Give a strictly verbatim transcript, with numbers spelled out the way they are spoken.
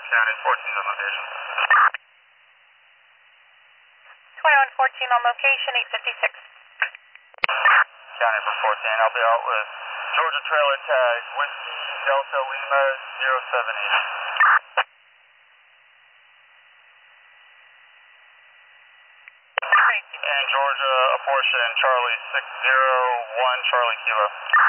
County fourteen on location. twenty-one fourteen on location, eight fifty-six. County for fourteen, I'll be out with Georgia trailer tag, Whiskey Delta Lima zero seven eight. And Georgia, a portion, Charlie six zero one, Charlie Kilo.